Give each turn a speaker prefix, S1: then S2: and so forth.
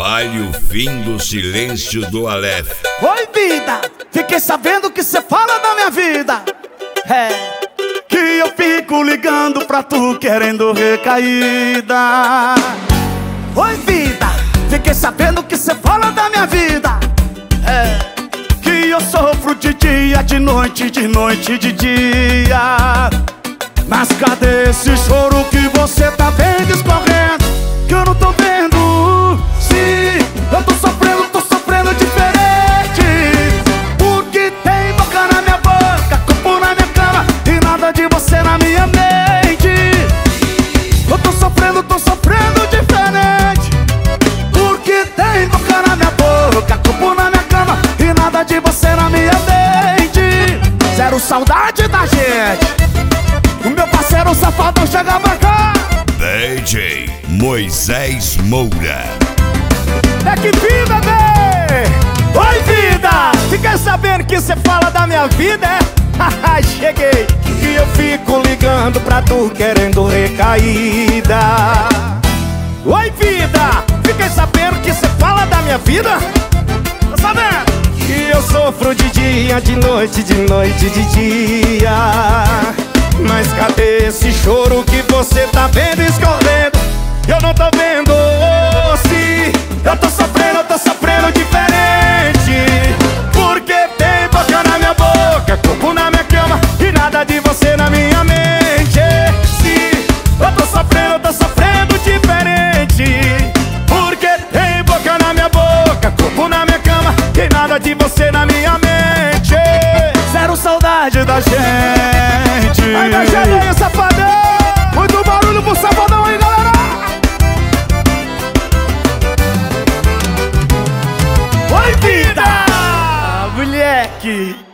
S1: Fale o fim do silêncio do Aleph.
S2: Oi, vida, fiquei sabendo que cê fala da minha vida. É, que eu fico ligando pra tu querendo recaída. Oi, vida, fiquei sabendo que cê fala da minha vida. É, que eu sofro de dia, de noite, de noite, de dia. Mas cadê esse choro que você tá vendo escorrendo? Que eu não tô vendo. Sim, eu tô sofrendo diferente. Porque tem boca na minha boca, corpo na minha cama e nada de você na minha mente. Eu tô sofrendo diferente. Porque tem boca na minha boca, corpo na minha cama e nada de você na minha mente. Zero saudade da gente. O meu parceiro safadão chega pra cá.
S1: DJ Moisés Moura.
S2: É que vida, bebê! Oi, vida! Fiquei sabendo que cê fala da minha vida, é? Haha, cheguei! E eu fico ligando pra tu querendo recaída. Oi, vida! Fiquei sabendo que cê fala da minha vida? Tá sabendo? Que eu sofro de dia, de noite, de noite, de dia. Mas cadê esse choro que você tá vendo escorrendo? Eu não tô vendo. Se eu tô sofrendo diferente. Porque tem boca na minha boca, corpo na minha cama e nada de você na minha mente. Se eu tô sofrendo diferente. Porque tem boca na minha boca, corpo na minha cama e nada de você na minha mente. Zero saudade da gente. Aí da gente aí, safadão. Muito barulho pro safadão aí, galera. Oi, vida! Moleque!